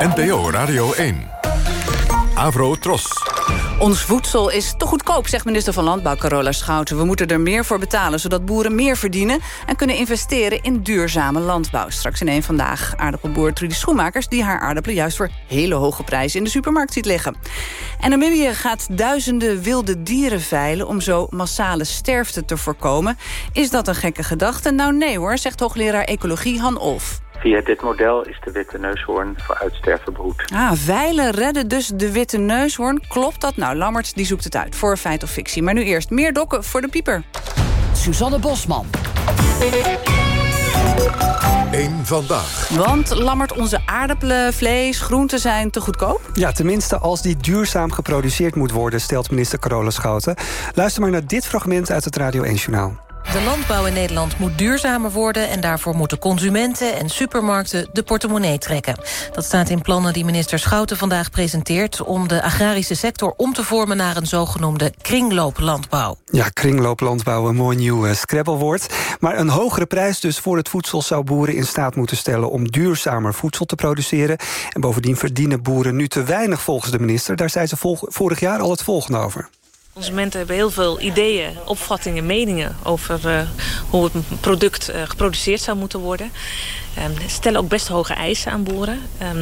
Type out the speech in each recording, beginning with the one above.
NPO Radio 1. Avro Tros. Ons voedsel is te goedkoop, zegt minister van Landbouw Carola Schouten. We moeten er meer voor betalen, zodat boeren meer verdienen en kunnen investeren in duurzame landbouw. Straks in één Vandaag aardappelboer Trudy Schoenmakers, die haar aardappelen juist voor hele hoge prijzen in de supermarkt ziet liggen. En Namibië gaat duizenden wilde dieren veilen om zo massale sterfte te voorkomen. Is dat een gekke gedachte? Nou nee hoor, zegt hoogleraar ecologie Han Olf. Via dit model is de witte neushoorn voor uitsterven behoed. Veilen redden dus de witte neushoorn. Klopt dat? Nou, Lammert die zoekt het uit. Voor feit of fictie. Maar nu eerst meer dokken voor de pieper. Suzanne Bosman. Eén Vandaag. Want, Lammert, onze aardappelen, vlees, groenten zijn te goedkoop? Ja, tenminste als die duurzaam geproduceerd moet worden, stelt minister Carola Schouten. Luister maar naar dit fragment uit het Radio 1-journaal. De landbouw in Nederland moet duurzamer worden en daarvoor moeten consumenten en supermarkten de portemonnee trekken. Dat staat in plannen die minister Schouten vandaag presenteert om de agrarische sector om te vormen naar een zogenoemde kringlooplandbouw. Ja, kringlooplandbouw, een mooi nieuw scrabblewoord. Maar een hogere prijs dus voor het voedsel zou boeren in staat moeten stellen om duurzamer voedsel te produceren. En bovendien verdienen boeren nu te weinig volgens de minister. Daar zei ze vorig jaar al het volgende over. Consumenten hebben heel veel ideeën, opvattingen, meningen over hoe het product geproduceerd zou moeten worden. Ze stellen ook best hoge eisen aan boeren.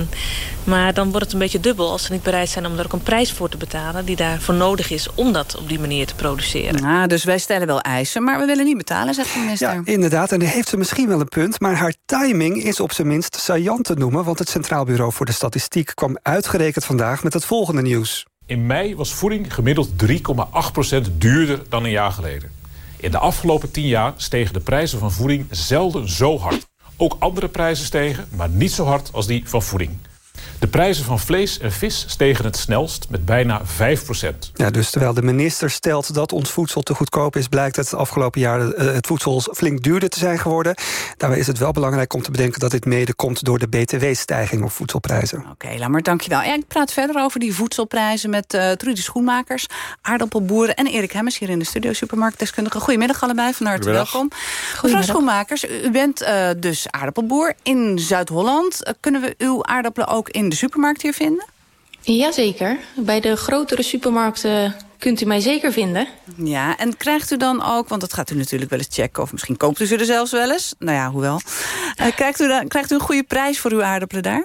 Maar dan wordt het een beetje dubbel als ze niet bereid zijn om er ook een prijs voor te betalen die daarvoor nodig is om dat op die manier te produceren. Dus wij stellen wel eisen, maar we willen niet betalen, zegt de minister. Ja, inderdaad. En daar heeft ze misschien wel een punt, maar haar timing is op zijn minst saillant te noemen, want het Centraal Bureau voor de Statistiek kwam uitgerekend vandaag met het volgende nieuws. In mei was voeding gemiddeld 3,8% duurder dan een jaar geleden. In de afgelopen 10 jaar stegen de prijzen van voeding zelden zo hard. Ook andere prijzen stegen, maar niet zo hard als die van voeding. De prijzen van vlees en vis stegen het snelst met bijna 5%. Ja, dus terwijl de minister stelt dat ons voedsel te goedkoop is, blijkt het afgelopen jaar het voedsel flink duurder te zijn geworden. Daarbij is het wel belangrijk om te bedenken dat dit mede komt door de btw-stijging op voedselprijzen. Oké, Lammert, dankjewel. Ja, ik praat verder over die voedselprijzen met Trudy Schoenmakers, aardappelboeren en Erik Hemmers hier in de studio, supermarktdeskundige. Goedemiddag allebei, van harte welkom. Mevrouw Schoenmakers, u bent dus aardappelboer in Zuid-Holland. Kunnen we uw aardappelen ook in de supermarkt hier vinden? Jazeker. Bij de grotere supermarkten kunt u mij zeker vinden. Ja, en krijgt u dan ook, want dat gaat u natuurlijk wel eens checken, of misschien koopt u ze er zelfs wel eens. Nou ja, hoewel. Krijgt u een goede prijs voor uw aardappelen daar?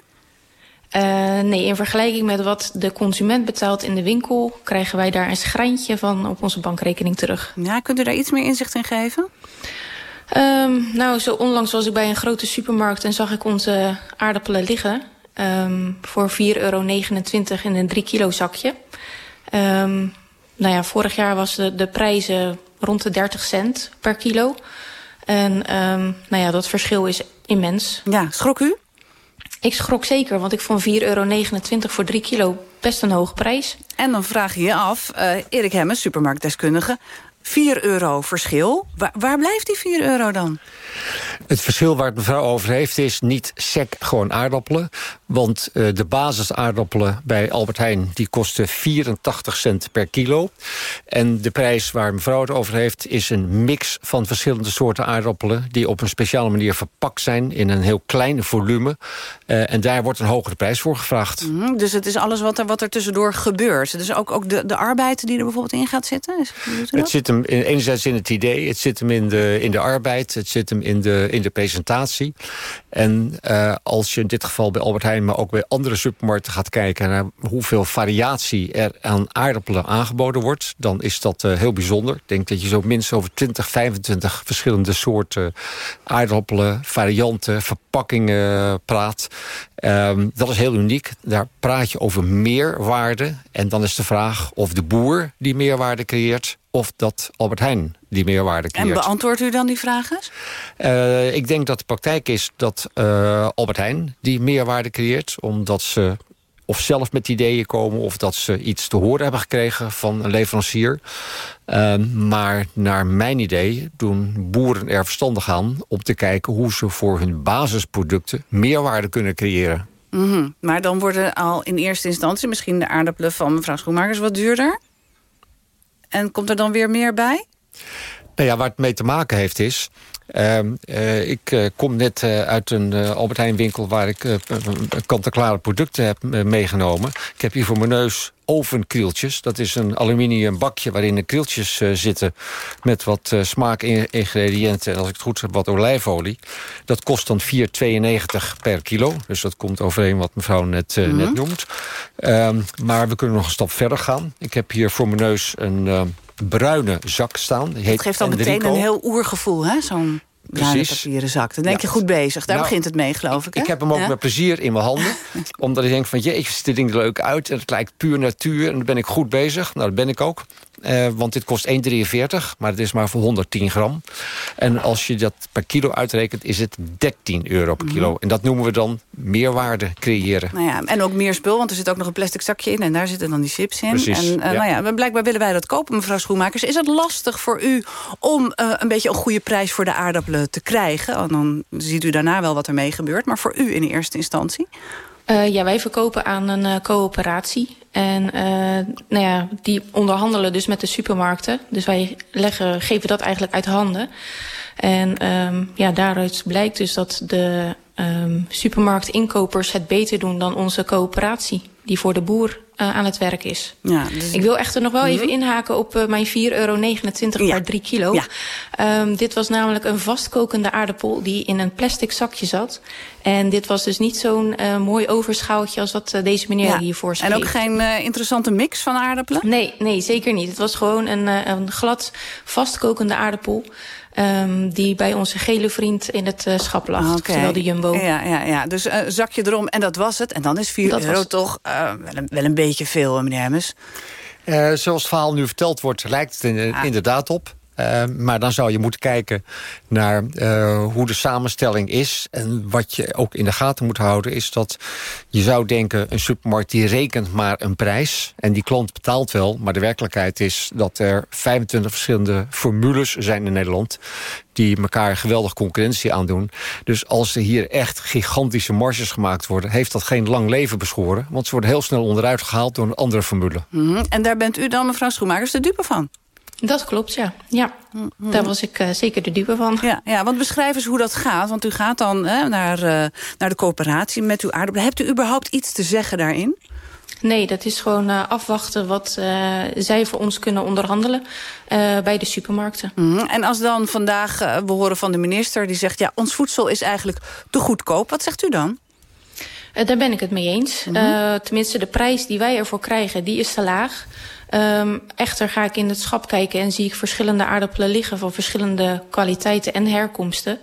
Nee, in vergelijking met wat de consument betaalt in de winkel, krijgen wij daar een schrijntje van op onze bankrekening terug. Ja, kunt u daar iets meer inzicht in geven? Zo onlangs was ik bij een grote supermarkt en zag ik onze aardappelen liggen. Voor €4,29 in een 3 kilo zakje. Vorig jaar was de prijzen rond de 30 cent per kilo. En dat verschil is immens. Ja, schrok u? Ik schrok zeker, want ik vond €4,29 voor 3 kilo best een hoge prijs. En dan vraag je je af, Erik Hemmers, supermarktdeskundige, €4 verschil. Waar blijft die €4 dan? Het verschil waar het mevrouw over heeft is niet sec gewoon aardappelen. Want de basisaardappelen bij Albert Heijn die kosten 84 cent per kilo. En de prijs waar mevrouw het over heeft is een mix van verschillende soorten aardappelen die op een speciale manier verpakt zijn in een heel klein volume. En daar wordt een hogere prijs voor gevraagd. Dus het is alles wat er tussendoor gebeurt. Dus ook de arbeid die er bijvoorbeeld in gaat zitten? Het zit hem enerzijds in het idee, het zit hem in de arbeid, het zit hem in de presentatie. En als je in dit geval bij Albert Heijn, maar ook bij andere supermarkten gaat kijken naar hoeveel variatie er aan aardappelen aangeboden wordt, dan is dat heel bijzonder. Ik denk dat je zo minstens over 20, 25 verschillende soorten aardappelen, varianten, verpakkingen praat. Dat is heel uniek. Daar praat je over meerwaarde. En dan is de vraag of de boer die meerwaarde creëert of dat Albert Heijn die meerwaarde creëert. En beantwoordt u dan die vragen? Ik denk dat de praktijk is dat Albert Heijn die meerwaarde creëert, omdat ze of zelf met ideeën komen of dat ze iets te horen hebben gekregen van een leverancier. Maar naar mijn idee doen boeren er verstandig aan om te kijken hoe ze voor hun basisproducten meerwaarde kunnen creëren. Maar dan worden al in eerste instantie misschien de aardappelen van mevrouw Schoenmakers wat duurder. En komt er dan weer meer bij? Nou ja, waar het mee te maken heeft is... ik kom net uit een Albert Heijn winkel... waar ik kant-en-klare producten heb meegenomen. Ik heb hier voor mijn neus ovenkrieltjes. Dat is een aluminium bakje waarin de krieltjes zitten... met wat smaakingrediënten en als ik het goed heb wat olijfolie. Dat kost dan €4,92 per kilo. Dus dat komt overeen wat mevrouw net noemt. Maar we kunnen nog een stap verder gaan. Ik heb hier voor mijn neus een... bruine zak staan. Het geeft dan meteen een heel oergevoel, hè? Zo'n bruine papieren zak. Dan denk je goed bezig. Daar begint het mee, geloof ik. Hè? Ik heb hem ook met plezier in mijn handen. Omdat ik denk van, jeetje, ziet dit ding er leuk uit. En het lijkt puur natuur. En dan ben ik goed bezig. Nou, dat ben ik ook. Want dit kost €1,43, maar het is maar voor 110 gram. En als je dat per kilo uitrekent, is het €13 per kilo. En dat noemen we dan meerwaarde creëren. Nou ja, en ook meer spul, want er zit ook nog een plastic zakje in... en daar zitten dan die chips in. Precies, en blijkbaar willen wij dat kopen, mevrouw Schoenmakers. Is het lastig voor u om een beetje een goede prijs voor de aardappelen te krijgen? Want dan ziet u daarna wel wat ermee gebeurt. Maar voor u in eerste instantie? Wij verkopen aan een coöperatie. En die onderhandelen dus met de supermarkten. Dus wij geven dat eigenlijk uit handen. En daaruit blijkt dus dat de supermarktinkopers het beter doen dan onze coöperatie, die voor de boer aan het werk is. Ja, dus... Ik wil echter nog wel even inhaken op mijn €4,29 per 3 kilo. Ja. Dit was namelijk een vastkokende aardappel die in een plastic zakje zat. En dit was dus niet zo'n mooi overschaaltje als wat deze meneer hiervoor schreef. En ook geen interessante mix van aardappelen? Nee, zeker niet. Het was gewoon een glad vastkokende aardappel. Die bij onze gele vriend in het schap lag. Terwijl de Jumbo. Ja. Dus zakje erom en dat was het. En dan is €4 toch wel een beetje veel, meneer Hemmers. Zoals het verhaal nu verteld wordt, lijkt het inderdaad op. Maar dan zou je moeten kijken naar hoe de samenstelling is. En wat je ook in de gaten moet houden is dat je zou denken... een supermarkt die rekent maar een prijs. En die klant betaalt wel. Maar de werkelijkheid is dat er 25 verschillende formules zijn in Nederland... die elkaar geweldig concurrentie aandoen. Dus als er hier echt gigantische marges gemaakt worden... heeft dat geen lang leven beschoren. Want ze worden heel snel onderuit gehaald door een andere formule. En daar bent u dan, mevrouw Schoenmakers, de dupe van? Dat klopt, ja. Daar was ik zeker de dupe van. Ja, want beschrijf eens hoe dat gaat. Want u gaat dan naar de coöperatie met uw aardappelen. Hebt u überhaupt iets te zeggen daarin? Nee, dat is gewoon afwachten wat zij voor ons kunnen onderhandelen bij de supermarkten. En als dan vandaag, we horen van de minister, die zegt... ja, ons voedsel is eigenlijk te goedkoop. Wat zegt u dan? Daar ben ik het mee eens. Tenminste, de prijs die wij ervoor krijgen, die is te laag. Echter ga ik in het schap kijken en zie ik verschillende aardappelen liggen... van verschillende kwaliteiten en herkomsten.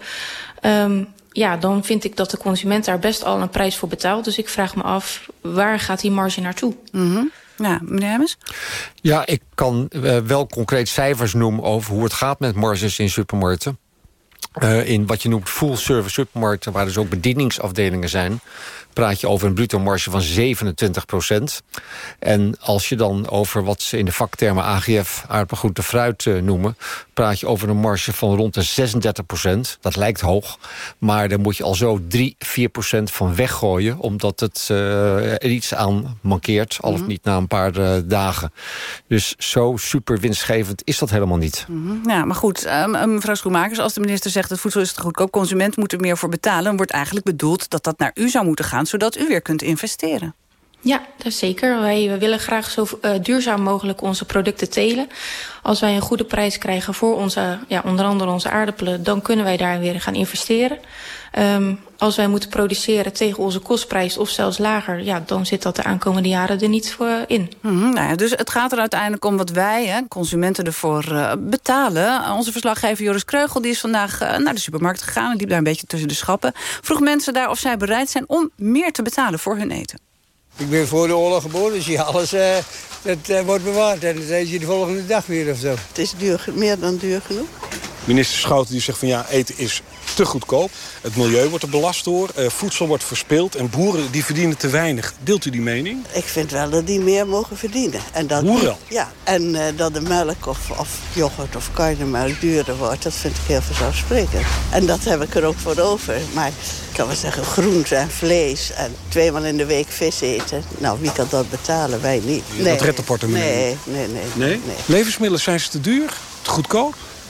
Dan vind ik dat de consument daar best al een prijs voor betaalt. Dus ik vraag me af, waar gaat die marge naartoe? Ja, meneer Hemmers? Ja, ik kan wel concreet cijfers noemen over hoe het gaat met marges in supermarkten. In wat je noemt full-service supermarkten, waar dus ook bedieningsafdelingen zijn... praat je over een bruto marge van 27%. En als je dan over wat ze in de vaktermen AGF, aardappelgroente, fruit noemen... praat je over een marge van rond de 36%. Dat lijkt hoog, maar daar moet je al zo 3-4% van weggooien... omdat het er iets aan mankeert, al of niet na een paar dagen. Dus zo super winstgevend is dat helemaal niet. Ja, maar goed, mevrouw Schoenmakers, als de minister zegt... het voedsel is te goedkoop, consument moet er meer voor betalen... dan wordt eigenlijk bedoeld dat dat naar u zou moeten gaan... zodat u weer kunt investeren. Ja, dat is zeker. Wij willen graag zo duurzaam mogelijk onze producten telen. Als wij een goede prijs krijgen voor onder andere onze aardappelen... dan kunnen wij daar weer gaan investeren. Als wij moeten produceren tegen onze kostprijs of zelfs lager... dan zit dat de aankomende jaren er niet voor in. Dus het gaat er uiteindelijk om wat wij, consumenten, ervoor betalen. Onze verslaggever Joris Kreugel die is vandaag naar de supermarkt gegaan... en liep daar een beetje tussen de schappen. Vroeg mensen daar of zij bereid zijn om meer te betalen voor hun eten. Ik ben voor de oorlog geboren, dus alles dat wordt bewaard. En dat eet je de volgende dag weer of zo. Het is duur, meer dan duur genoeg. Minister Schouten die zegt van ja, eten is te goedkoop. Het milieu wordt er belast door, voedsel wordt verspild... en boeren die verdienen te weinig. Deelt u die mening? Ik vind wel dat die meer mogen verdienen. En dat boeren? Ja, en dat de melk of yoghurt of karnemelk duurder wordt... dat vind ik heel vanzelfsprekend. En dat heb ik er ook voor over. Maar ik kan wel zeggen, groente en vlees en 2 maal in de week vis eten. Nou, wie kan dat betalen? Wij niet. Dat redt de portemonnee. Nee. Levensmiddelen, zijn ze te duur? Te goedkoop?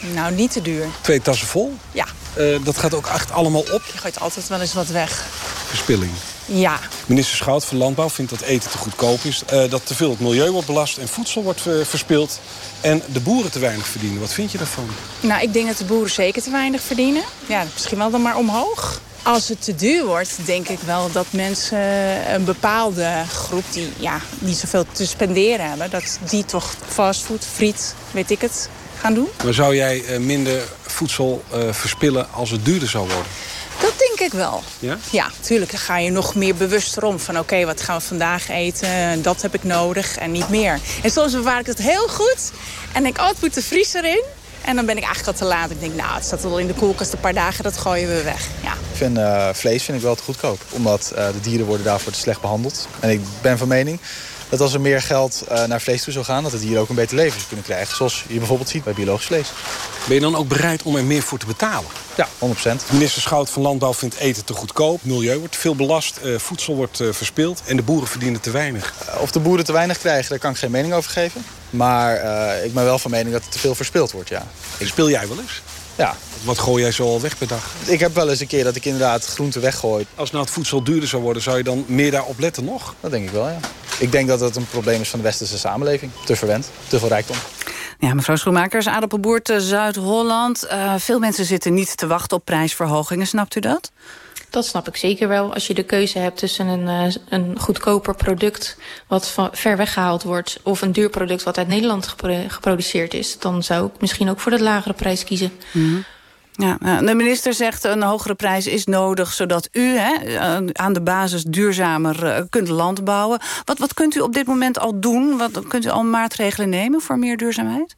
Nou, niet te duur. 2 tassen vol? Ja. Dat gaat ook echt allemaal op? Je gooit altijd wel eens wat weg. Verspilling. Ja. Minister Schout van Landbouw vindt dat eten te goedkoop is. Dat te veel het milieu wordt belast en voedsel wordt verspild. En de boeren te weinig verdienen. Wat vind je daarvan? Nou, ik denk dat de boeren zeker te weinig verdienen. Ja, misschien wel dan maar omhoog. Als het te duur wordt, denk ik wel dat mensen een bepaalde groep die niet zoveel te spenderen hebben, dat die toch fastfood, friet, weet ik het, gaan doen. Maar zou jij minder voedsel verspillen als het duurder zou worden? Dat denk ik wel. Ja? Ja, natuurlijk. Dan ga je nog meer bewuster om. Van oké, wat gaan we vandaag eten? Dat heb ik nodig en niet meer. En soms bewaar ik het heel goed. En denk, het moet de vriezer in. En dan ben ik eigenlijk al te laat. Ik denk, het staat al in de koelkast een paar dagen. Dat gooien we weg. Ja. Vlees vind ik wel te goedkoop. Omdat de dieren worden daarvoor te slecht behandeld. En ik ben van mening dat als er meer geld naar vlees toe zou gaan, dat de dieren ook een beter leven kunnen krijgen. Zoals je bijvoorbeeld ziet bij biologisch vlees. Ben je dan ook bereid om er meer voor te betalen? Ja, 100%. Minister Schout van Landbouw vindt eten te goedkoop. Het milieu wordt veel belast, voedsel wordt verspild en de boeren verdienen te weinig. Of de boeren te weinig krijgen, daar kan ik geen mening over geven. Maar ik ben wel van mening dat er te veel verspild wordt, ja. Speel jij wel eens? Ja. Wat gooi jij zo al weg per dag? Ik heb wel eens een keer dat ik inderdaad groenten weggooi. Als nou het voedsel duurder zou worden, zou je dan meer daarop letten nog? Dat denk ik wel, ja. Ik denk dat het een probleem is van de westerse samenleving. Te verwend, te veel rijkdom. Ja, mevrouw Schoenmakers, aardappelboer te Zuid-Holland. Veel mensen zitten niet te wachten op prijsverhogingen. Snapt u dat? Dat snap ik zeker wel. Als je de keuze hebt tussen een goedkoper product wat ver weggehaald wordt, of een duur product wat uit Nederland geproduceerd is, dan zou ik misschien ook voor de lagere prijs kiezen. Mm-hmm. Ja, de minister zegt een hogere prijs is nodig, zodat u aan de basis duurzamer kunt landbouwen. Wat kunt u op dit moment al doen? Wat kunt u al maatregelen nemen voor meer duurzaamheid?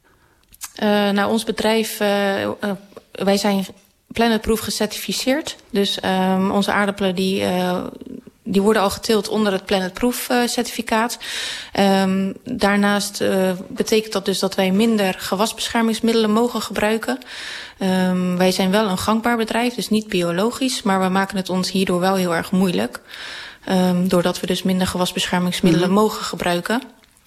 Ons bedrijf, wij zijn Planetproof gecertificeerd. Dus onze aardappelen die worden al geteeld onder het Planetproof certificaat. Daarnaast betekent dat dus dat wij minder gewasbeschermingsmiddelen mogen gebruiken. Wij zijn wel een gangbaar bedrijf, dus niet biologisch, maar we maken het ons hierdoor wel heel erg moeilijk. Doordat we dus minder gewasbeschermingsmiddelen mogen gebruiken.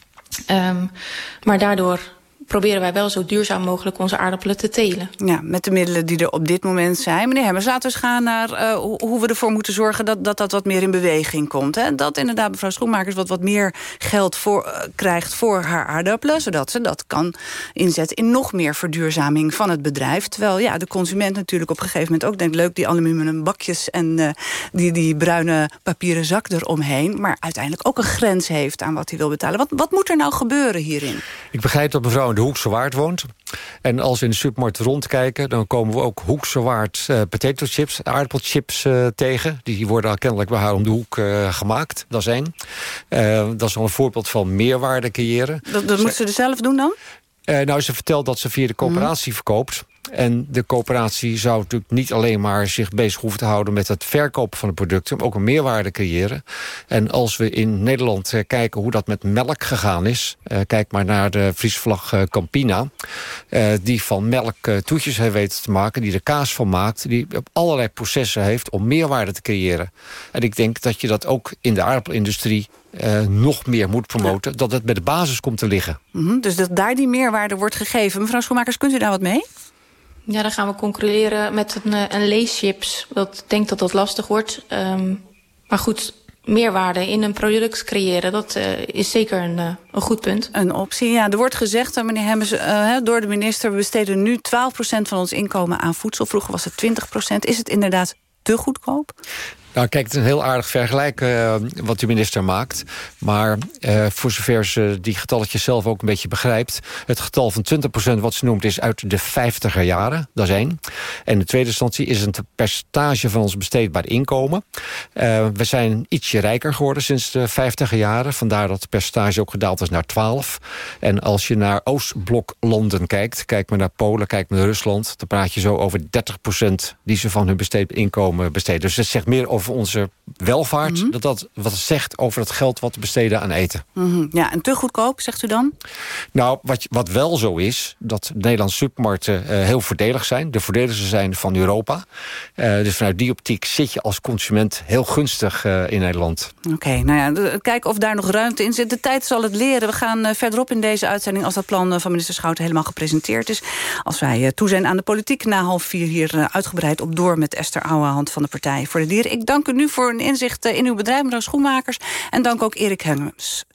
Maar daardoor proberen wij wel zo duurzaam mogelijk onze aardappelen te telen. Ja, met de middelen die er op dit moment zijn. Meneer Hemmers, laten we eens gaan naar hoe we ervoor moeten zorgen dat wat meer in beweging komt. Hè? Dat inderdaad mevrouw Schoenmakers wat meer geld krijgt voor haar aardappelen, zodat ze dat kan inzetten in nog meer verduurzaming van het bedrijf. Terwijl de consument natuurlijk op een gegeven moment ook denkt, leuk die aluminium bakjes en die bruine papieren zak eromheen, maar uiteindelijk ook een grens heeft aan wat hij wil betalen. Wat moet er nou gebeuren hierin? Ik begrijp dat mevrouw in de Hoekse Waard woont. En als we in de supermarkt rondkijken, dan komen we ook Hoekse Waard potato chips, aardappelchips tegen. Die worden al kennelijk bij haar om de hoek gemaakt. Dat is één. Dat is al een voorbeeld van meerwaarde creëren. Dat moet ze er zelf doen dan? Ze vertelt dat ze via de coöperatie verkoopt. En de coöperatie zou natuurlijk niet alleen maar zich bezig hoeven te houden met het verkopen van de producten, maar ook een meerwaarde creëren. En als we in Nederland kijken hoe dat met melk gegaan is, kijk maar naar de vriesvlag Campina, die van melk toetjes heeft weten te maken, die er kaas van maakt, die allerlei processen heeft om meerwaarde te creëren. En ik denk dat je dat ook in de aardappelindustrie nog meer moet promoten, dat het bij de basis komt te liggen. Dus dat daar die meerwaarde wordt gegeven. Mevrouw Schoenmakers, kunt u daar wat mee? Ja, dan gaan we concurreren met een leeschips. Ik denk dat dat lastig wordt. Maar goed, meerwaarde in een product creëren, dat is zeker een goed punt. Een optie, ja. Er wordt gezegd, meneer Hemmers, door de minister, we besteden nu 12% van ons inkomen aan voedsel. Vroeger was het 20%. Is het inderdaad te goedkoop? Nou, kijk, het is een heel aardig vergelijk wat de minister maakt. Maar voor zover ze die getalletjes zelf ook een beetje begrijpt, het getal van 20% wat ze noemt is uit de 50er jaren. Dat is één. En in de tweede instantie is het een percentage van ons besteedbaar inkomen. We zijn ietsje rijker geworden sinds de 50er jaren. Vandaar dat het percentage ook gedaald is naar 12. En als je naar Oostbloklanden kijkt, kijk maar naar Polen, kijk maar naar Rusland, dan praat je zo over 30% die ze van hun besteedbaar inkomen besteden. Dus het zegt meer over over onze welvaart... dat wat het zegt over het geld wat we besteden aan eten. Ja, en te goedkoop, zegt u dan? Nou, wat wel zo is, dat de Nederlandse supermarkten heel voordelig zijn. De voordeligste zijn van Europa. Dus vanuit die optiek zit je als consument heel gunstig in Nederland. Oké, nou ja, kijken of daar nog ruimte in zit. De tijd zal het leren. We gaan verderop in deze uitzending... als dat plan van minister Schouten helemaal gepresenteerd is. Als wij toe zijn aan de politiek na 3:30 hier uitgebreid op door... met Esther Ouwehand van de Partij voor de Dieren. Ik dank u nu voor een inzicht in uw bedrijf, mevrouw Schoenmakers. En dank ook Erik Helmens,